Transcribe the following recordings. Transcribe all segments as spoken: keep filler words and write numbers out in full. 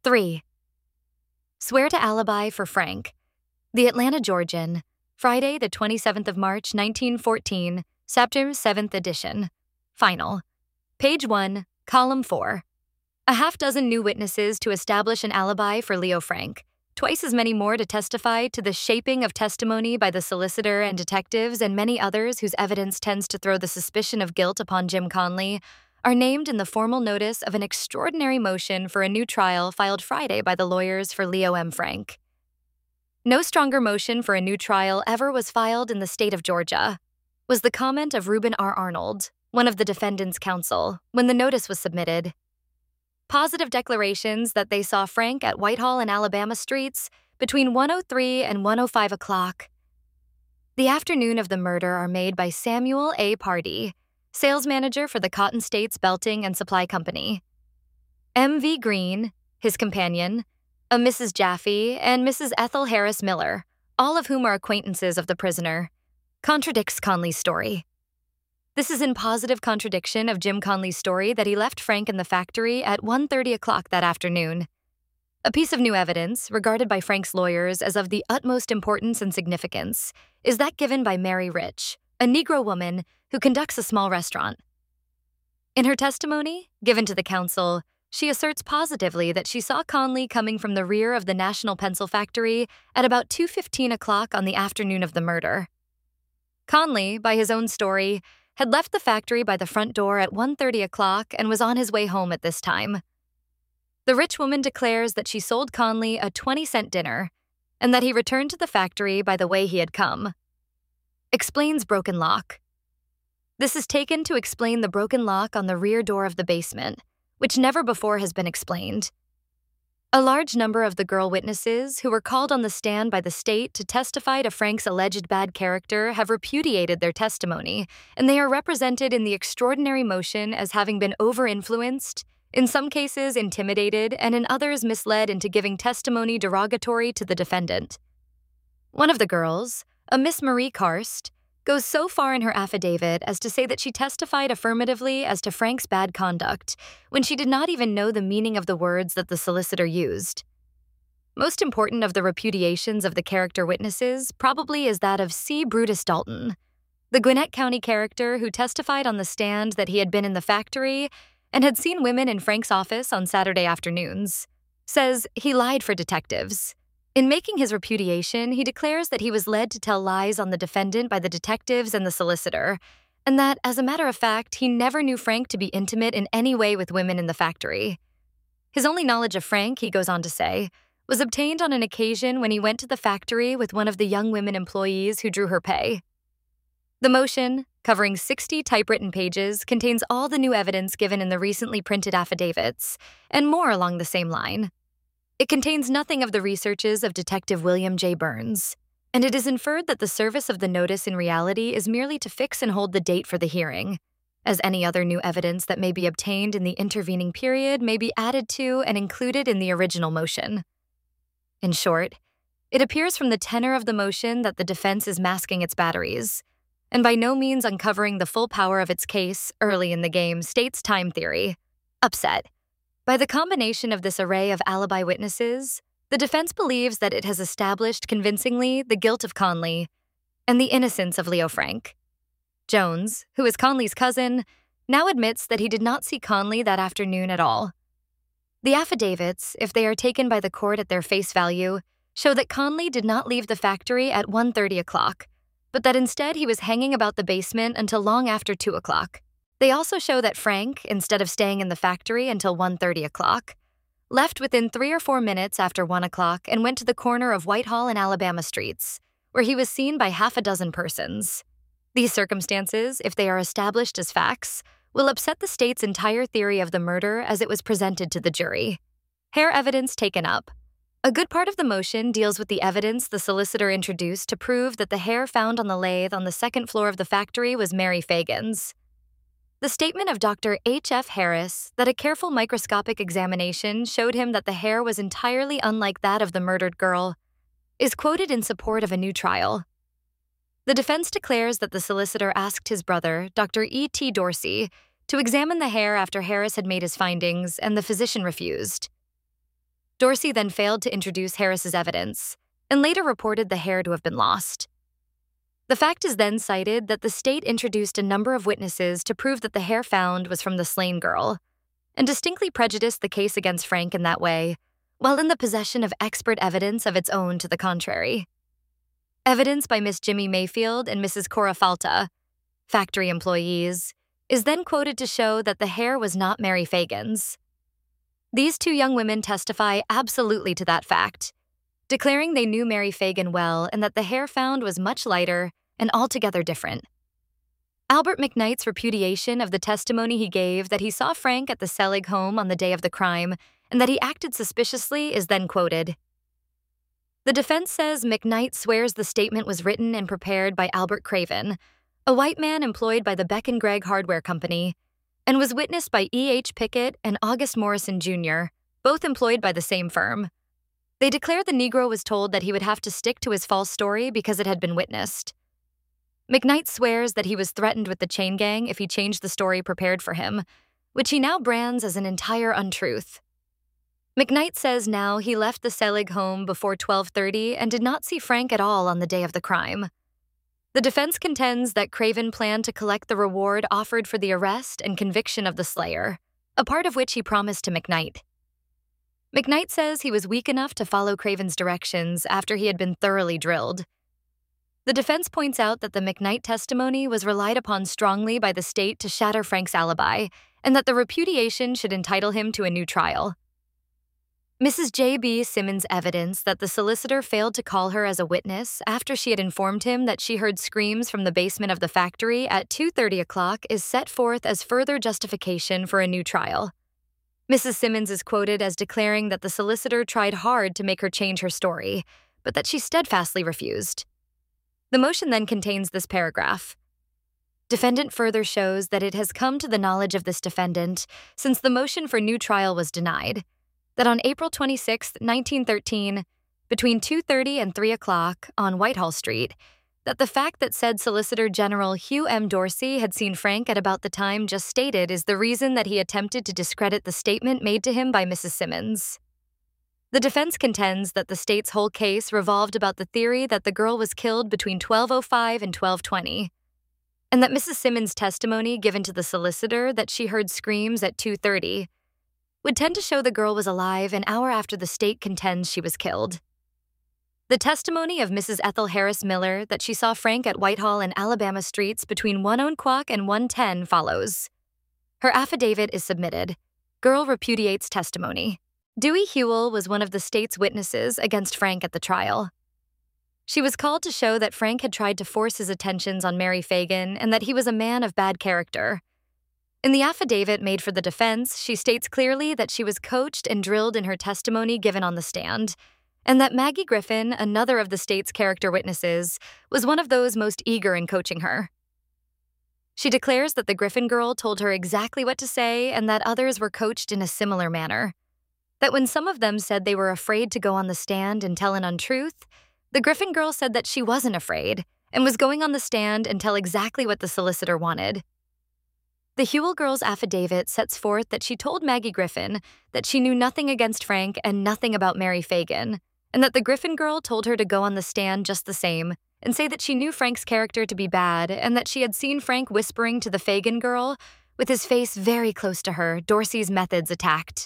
three. Swear to alibi for Frank. The Atlanta Georgian, Friday, the twenty-seventh of March, nineteen fourteen, Chapter seventh edition. Final. Page one, Column four. A half dozen new witnesses to establish an alibi for Leo Frank. Twice as many more to testify to the shaping of testimony by the solicitor and detectives and many others whose evidence tends to throw the suspicion of guilt upon Jim Conley, are named in the formal notice of an extraordinary motion for a new trial filed Friday by the lawyers for Leo M. Frank. No stronger motion for a new trial ever was filed in the state of Georgia, was the comment of Reuben R. Arnold, one of the defendant's counsel, when the notice was submitted. Positive declarations that they saw Frank at Whitehall and Alabama Streets between one oh three and one oh five o'clock. The afternoon of the murder are made by Samuel A. Pardee, sales manager for the Cotton States Belting and Supply Company. M V Green, his companion, a Missus Jaffe, and Missus Ethel Harris Miller, all of whom are acquaintances of the prisoner, contradicts Conley's story. This is in positive contradiction of Jim Conley's story that he left Frank in the factory at one thirty o'clock that afternoon. A piece of new evidence, regarded by Frank's lawyers as of the utmost importance and significance, is that given by Mary Rich, a Negro woman who conducts a small restaurant. In her testimony, given to the counsel, she asserts positively that she saw Conley coming from the rear of the National Pencil Factory at about two fifteen o'clock on the afternoon of the murder. Conley, by his own story, had left the factory by the front door at one thirty o'clock and was on his way home at this time. The rich woman declares that she sold Conley a twenty-cent dinner and that he returned to the factory by the way he had come. Explains broken lock. This is taken to explain the broken lock on the rear door of the basement, which never before has been explained. A large number of the girl witnesses who were called on the stand by the state to testify to Frank's alleged bad character have repudiated their testimony, and they are represented in the extraordinary motion as having been over-influenced, in some cases intimidated, and in others misled into giving testimony derogatory to the defendant. One of the girls, a Miss Marie Karst, goes so far in her affidavit as to say that she testified affirmatively as to Frank's bad conduct when she did not even know the meaning of the words that the solicitor used. Most important of the repudiations of the character witnesses probably is that of C. Brutus Dalton, the Gwinnett County character who testified on the stand that he had been in the factory and had seen women in Frank's office on Saturday afternoons, says he lied for detectives. In making his repudiation, he declares that he was led to tell lies on the defendant by the detectives and the solicitor, and that, as a matter of fact, he never knew Frank to be intimate in any way with women in the factory. His only knowledge of Frank, he goes on to say, was obtained on an occasion when he went to the factory with one of the young women employees who drew her pay. The motion, covering sixty typewritten pages, contains all the new evidence given in the recently printed affidavits, and more along the same line. It contains nothing of the researches of Detective William J. Burns, and it is inferred that the service of the notice in reality is merely to fix and hold the date for the hearing, as any other new evidence that may be obtained in the intervening period may be added to and included in the original motion. In short, it appears from the tenor of the motion that the defense is masking its batteries, and by no means uncovering the full power of its case early in the game states time theory. Upset. By the combination of this array of alibi witnesses, the defense believes that it has established convincingly the guilt of Conley and the innocence of Leo Frank. Jones, who is Conley's cousin, now admits that he did not see Conley that afternoon at all. The affidavits, if they are taken by the court at their face value, show that Conley did not leave the factory at one thirty o'clock, but that instead he was hanging about the basement until long after two o'clock. They also show that Frank, instead of staying in the factory until one thirty o'clock, left within three or four minutes after one o'clock and went to the corner of Whitehall and Alabama Streets, where he was seen by half a dozen persons. These circumstances, if they are established as facts, will upset the state's entire theory of the murder as it was presented to the jury. Hair evidence taken up. A good part of the motion deals with the evidence the solicitor introduced to prove that the hair found on the lathe on the second floor of the factory was Mary Fagan's. The statement of Doctor H F Harris that a careful microscopic examination showed him that the hair was entirely unlike that of the murdered girl is quoted in support of a new trial. The defense declares that the solicitor asked his brother, Doctor E T Dorsey, to examine the hair after Harris had made his findings, and the physician refused. Dorsey then failed to introduce Harris's evidence and later reported the hair to have been lost. The fact is then cited that the state introduced a number of witnesses to prove that the hair found was from the slain girl, and distinctly prejudiced the case against Frank in that way, while in the possession of expert evidence of its own to the contrary. Evidence by Miss Jimmy Mayfield and Missus Cora Falta, factory employees, is then quoted to show that the hair was not Mary Fagan's. These two young women testify absolutely to that fact, declaring they knew Mary Fagan well and that the hair found was much lighter and altogether different. Albert McKnight's repudiation of the testimony he gave that he saw Frank at the Selig home on the day of the crime and that he acted suspiciously is then quoted. The defense says McKnight swears the statement was written and prepared by Albert Craven, a white man employed by the Beck and Gregg Hardware Company, and was witnessed by E H Pickett and August Morrison Junior, both employed by the same firm. They declared the Negro was told that he would have to stick to his false story because it had been witnessed. McKnight swears that he was threatened with the chain gang if he changed the story prepared for him, which he now brands as an entire untruth. McKnight says now he left the Selig home before twelve thirty and did not see Frank at all on the day of the crime. The defense contends that Craven planned to collect the reward offered for the arrest and conviction of the slayer, a part of which he promised to McKnight. McKnight says he was weak enough to follow Craven's directions after he had been thoroughly drilled. The defense points out that the McKnight testimony was relied upon strongly by the state to shatter Frank's alibi, and that the repudiation should entitle him to a new trial. Missus J B Simmons' evidence that the solicitor failed to call her as a witness after she had informed him that she heard screams from the basement of the factory at two thirty o'clock is set forth as further justification for a new trial. Missus Simmons is quoted as declaring that the solicitor tried hard to make her change her story, but that she steadfastly refused. The motion then contains this paragraph. Defendant further shows that it has come to the knowledge of this defendant, since the motion for new trial was denied, that on April twenty-sixth, nineteen thirteen, between two thirty and three o'clock on Whitehall Street, that the fact that said Solicitor General Hugh M. Dorsey had seen Frank at about the time just stated is the reason that he attempted to discredit the statement made to him by Missus Simmons. The defense contends that the state's whole case revolved about the theory that the girl was killed between twelve oh five and twelve twenty, and that Missus Simmons' testimony given to the solicitor that she heard screams at two thirty would tend to show the girl was alive an hour after the state contends she was killed. The testimony of Missus Ethel Harris Miller that she saw Frank at Whitehall and Alabama streets between one o'clock and one ten follows. Her affidavit is submitted. Girl repudiates testimony. Dewey Hewell was one of the state's witnesses against Frank at the trial. She was called to show that Frank had tried to force his attentions on Mary Fagan and that he was a man of bad character. In the affidavit made for the defense, she states clearly that she was coached and drilled in her testimony given on the stand, and that Maggie Griffin, another of the state's character witnesses, was one of those most eager in coaching her. She declares that the Griffin girl told her exactly what to say and that others were coached in a similar manner. That when some of them said they were afraid to go on the stand and tell an untruth, the Griffin girl said that she wasn't afraid and was going on the stand and tell exactly what the solicitor wanted. The Hewell girl's affidavit sets forth that she told Maggie Griffin that she knew nothing against Frank and nothing about Mary Fagan, and that the Griffin girl told her to go on the stand just the same and say that she knew Frank's character to be bad and that she had seen Frank whispering to the Fagan girl, with his face very close to her, Dorsey's methods attacked.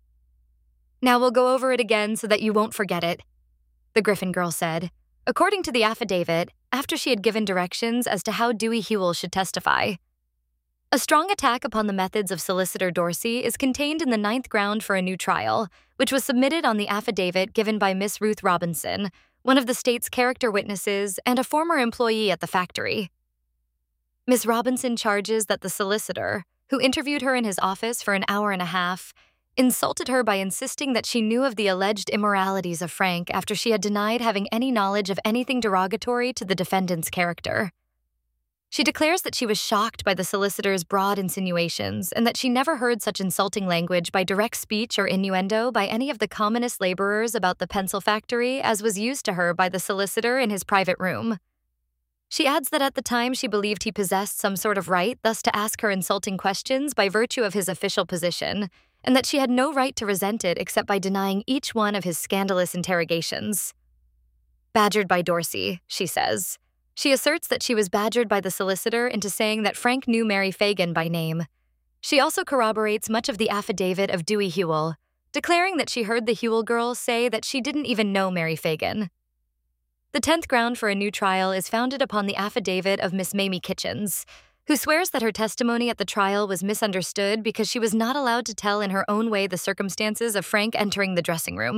Now we'll go over it again so that you won't forget it, the Griffin girl said, according to the affidavit, after she had given directions as to how Dewey Hewell should testify. A strong attack upon the methods of Solicitor Dorsey is contained in the ninth ground for a new trial, which was submitted on the affidavit given by Miss Ruth Robinson, one of the state's character witnesses and a former employee at the factory. Miss Robinson charges that the solicitor, who interviewed her in his office for an hour and a half, insulted her by insisting that she knew of the alleged immoralities of Frank after she had denied having any knowledge of anything derogatory to the defendant's character. She declares that she was shocked by the solicitor's broad insinuations and that she never heard such insulting language by direct speech or innuendo by any of the commonest laborers about the pencil factory as was used to her by the solicitor in his private room. She adds that at the time she believed he possessed some sort of right thus to ask her insulting questions by virtue of his official position, and that she had no right to resent it except by denying each one of his scandalous interrogations. Badgered by Dorsey, she says. She asserts that she was badgered by the solicitor into saying that Frank knew Mary Fagan by name. She also corroborates much of the affidavit of Dewey Hewell, declaring that she heard the Hewell girl say that she didn't even know Mary Fagan. The tenth ground for a new trial is founded upon the affidavit of Miss Mamie Kitchens, who swears that her testimony at the trial was misunderstood because she was not allowed to tell in her own way the circumstances of Frank entering the dressing room.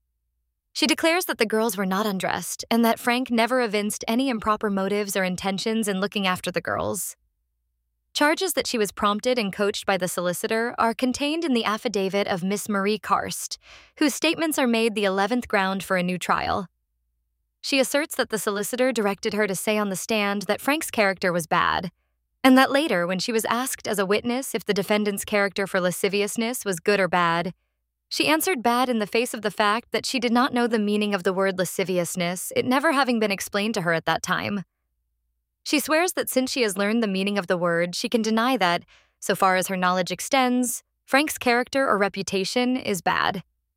She declares that the girls were not undressed and that Frank never evinced any improper motives or intentions in looking after the girls. Charges that she was prompted and coached by the solicitor are contained in the affidavit of Miss Marie Karst, whose statements are made the eleventh ground for a new trial. She asserts that the solicitor directed her to say on the stand that Frank's character was bad, and that later, when she was asked as a witness if the defendant's character for lasciviousness was good or bad, she answered bad in the face of the fact that she did not know the meaning of the word lasciviousness, it never having been explained to her at that time. She swears that since she has learned the meaning of the word, she can deny that, so far as her knowledge extends, Frank's character or reputation is bad.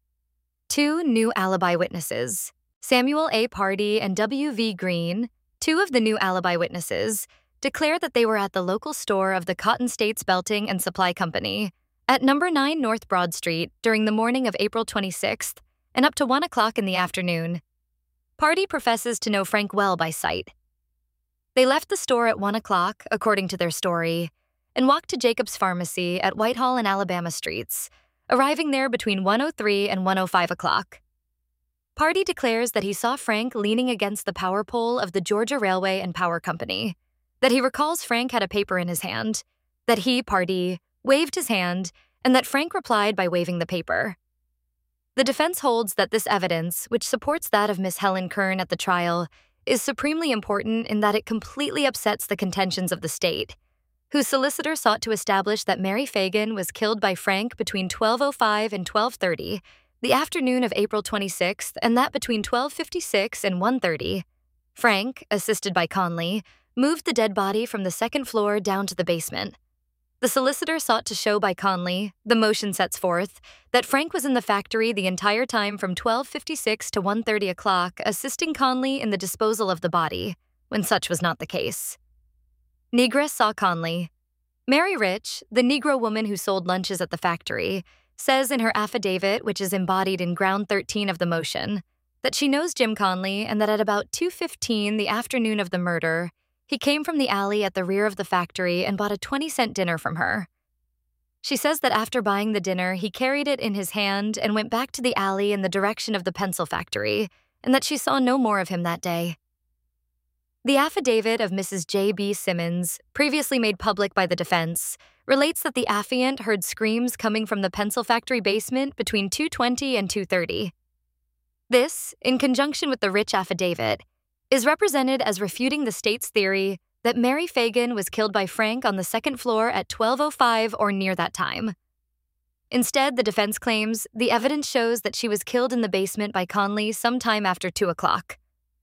Two new alibi witnesses, Samuel A. Pardee and W V Green, two of the new alibi witnesses, declare that they were at the local store of the Cotton States Belting and Supply Company at number nine North Broad Street during the morning of April twenty-sixth and up to one o'clock in the afternoon. Pardee professes to know Frank well by sight. They left the store at one o'clock, according to their story, and walked to Jacob's Pharmacy at Whitehall and Alabama Streets, arriving there between one oh three and one oh five o'clock. Pardee declares that he saw Frank leaning against the power pole of the Georgia Railway and Power Company, that he recalls Frank had a paper in his hand, that he, Pardee, waved his hand, and that Frank replied by waving the paper. The defense holds that this evidence, which supports that of Miss Helen Kern at the trial, is supremely important in that it completely upsets the contentions of the state, whose solicitor sought to establish that Mary Fagan was killed by Frank between twelve oh five and twelve thirty, the afternoon of April twenty-sixth, and that between twelve fifty-six and one thirty, Frank, assisted by Conley, moved the dead body from the second floor down to the basement. The solicitor sought to show by Conley, the motion sets forth, that Frank was in the factory the entire time from twelve fifty-six to one thirty o'clock, assisting Conley in the disposal of the body, when such was not the case. Negress saw Conley. Mary Rich, the Negro woman who sold lunches at the factory, says in her affidavit, which is embodied in ground thirteen of the motion, that she knows Jim Conley and that at about two fifteen the afternoon of the murder, he came from the alley at the rear of the factory and bought a twenty-cent dinner from her. She says that after buying the dinner, he carried it in his hand and went back to the alley in the direction of the pencil factory, and that she saw no more of him that day. The affidavit of Missus J B Simmons, previously made public by the defense, relates that the affiant heard screams coming from the pencil factory basement between two twenty and two thirty. This, in conjunction with the Rich affidavit, is represented as refuting the state's theory that Mary Fagan was killed by Frank on the second floor at twelve oh five or near that time. Instead, the defense claims the evidence shows that she was killed in the basement by Conley sometime after two o'clock.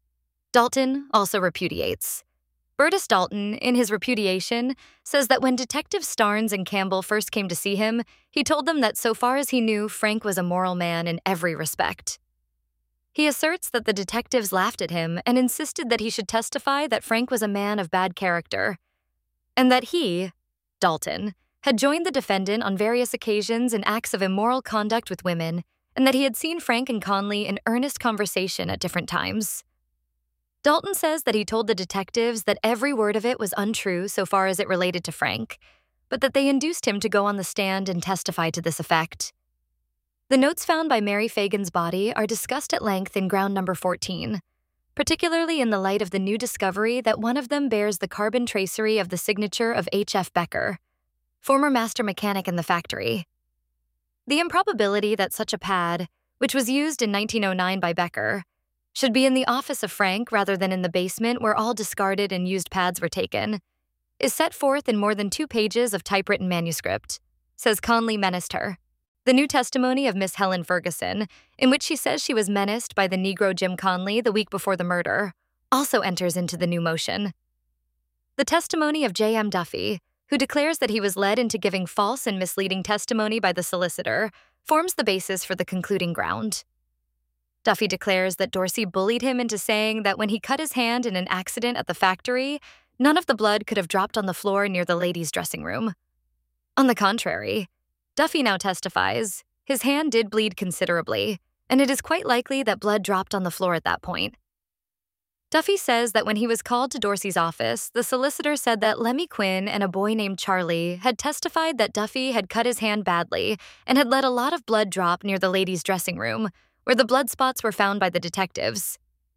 Dalton also repudiates. Burtis Dalton, in his repudiation, says that when Detectives Starnes and Campbell first came to see him, he told them that so far as he knew, Frank was a moral man in every respect. He asserts that the detectives laughed at him and insisted that he should testify that Frank was a man of bad character, and that he, Dalton, had joined the defendant on various occasions in acts of immoral conduct with women, and that he had seen Frank and Conley in earnest conversation at different times. Dalton says that he told the detectives that every word of it was untrue so far as it related to Frank, but that they induced him to go on the stand and testify to this effect. The notes found by Mary Fagan's body are discussed at length in ground number fourteen, particularly in the light of the new discovery that one of them bears the carbon tracery of the signature of H F Becker, former master mechanic in the factory. The improbability that such a pad, which was used in nineteen oh nine by Becker, should be in the office of Frank rather than in the basement where all discarded and used pads were taken, is set forth in more than two pages of typewritten manuscript, says Conley menaced her. The new testimony of Miss Helen Ferguson, in which she says she was menaced by the Negro Jim Conley the week before the murder, also enters into the new motion. The testimony of J M Duffy, who declares that he was led into giving false and misleading testimony by the solicitor, forms the basis for the concluding ground. Duffy declares that Dorsey bullied him into saying that when he cut his hand in an accident at the factory, none of the blood could have dropped on the floor near the ladies' dressing room. On the contrary, Duffy now testifies his hand did bleed considerably, and it is quite likely that blood dropped on the floor at that point. Duffy says that when he was called to Dorsey's office, the solicitor said that Lemmy Quinn and a boy named Charlie had testified that Duffy had cut his hand badly and had let a lot of blood drop near the ladies' dressing room, where the blood spots were found by the detectives.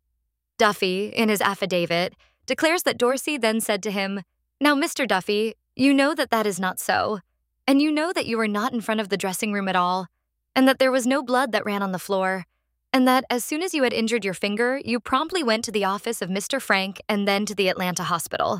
Duffy, in his affidavit, declares that Dorsey then said to him, "Now, Mister Duffy, you know that that is not so, and you know that you were not in front of the dressing room at all, and that there was no blood that ran on the floor, and that as soon as you had injured your finger, you promptly went to the office of Mister Frank and then to the Atlanta hospital."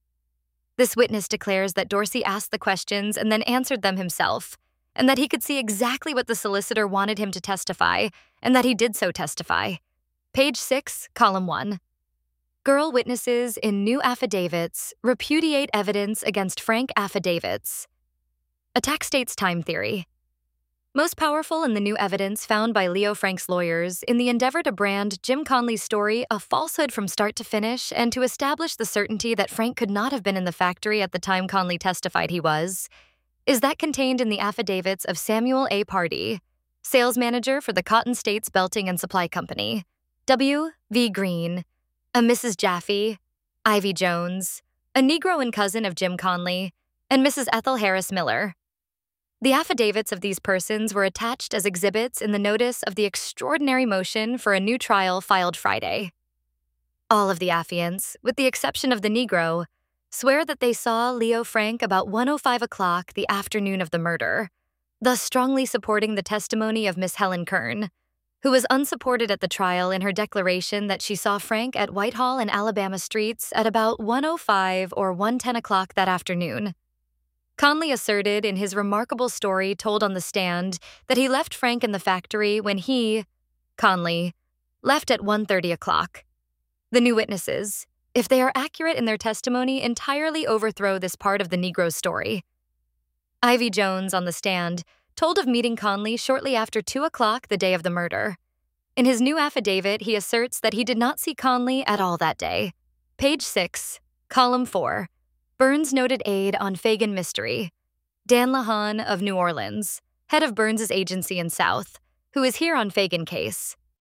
This witness declares that Dorsey asked the questions and then answered them himself, and that he could see exactly what the solicitor wanted him to testify, and that he did so testify. Page six, column one. Girl witnesses in new affidavits repudiate evidence against Frank affidavits. Attack state's time theory. Most powerful in the new evidence found by Leo Frank's lawyers in the endeavor to brand Jim Conley's story a falsehood from start to finish and to establish the certainty that Frank could not have been in the factory at the time Conley testified he was, is that contained in the affidavits of Samuel A. Pardee, sales manager for the Cotton States Belting and Supply Company, W V Green, a Missus Jaffe, Ivy Jones, a Negro and cousin of Jim Conley, and Missus Ethel Harris Miller. The affidavits of these persons were attached as exhibits in the notice of the extraordinary motion for a new trial filed Friday. All of the affiants, with the exception of the Negro, swear that they saw Leo Frank about one oh five o'clock the afternoon of the murder, thus strongly supporting the testimony of Miss Helen Kern, who was unsupported at the trial in her declaration that she saw Frank at Whitehall and Alabama streets at about one oh five or one ten o'clock that afternoon. Conley asserted in his remarkable story told on the stand that he left Frank in the factory when he, Conley, left at one thirty o'clock. The new witnesses, if they are accurate in their testimony, entirely overthrow this part of the Negro's story. Ivy Jones, on the stand, told of meeting Conley shortly after two o'clock the day of the murder. In his new affidavit, he asserts that he did not see Conley at all that day. Page six, column four. Burns noted aide on Fagan mystery. Dan Lahan of New Orleans, head of Burns's agency in South, who is here on Fagan case.